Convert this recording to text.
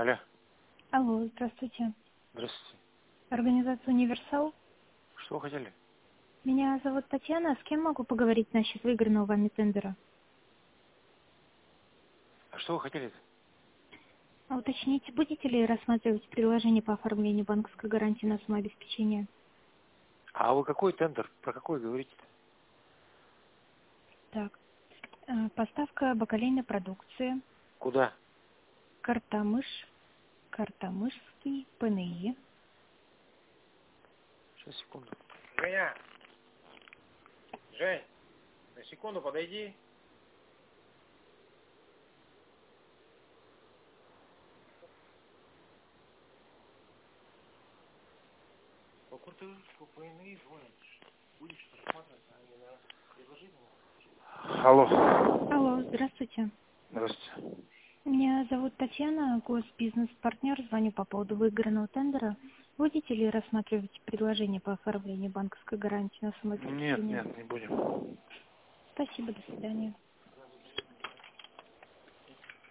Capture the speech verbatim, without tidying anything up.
Алло. Алло, здравствуйте. Здравствуйте. Организация «Универсал». Что вы хотели? Меня зовут Татьяна. С кем могу поговорить насчет выигранного вами тендера? А что вы хотели? А уточните, будете ли рассматривать предложение по оформлению банковской гарантии на самообеспечение? А вы какой тендер? Про какой говорите? Так, э, поставка бакалейной продукции, Куда? Картамыш, Картамышский, ПНИ. Сейчас, секунду. Женя! Жень, на секунду подойди. По куртовичку, по ИНИ звонят. Будешь рассматривать, а не на предложение? Алло. Алло, здравствуйте. Здравствуйте. Меня зовут Татьяна, госбизнес-партнер. Звоню по поводу выигранного тендера. Будете ли рассматривать предложение по оформлению банковской гарантии на Нет, самообеспечение? нет, не будем. Спасибо, до свидания.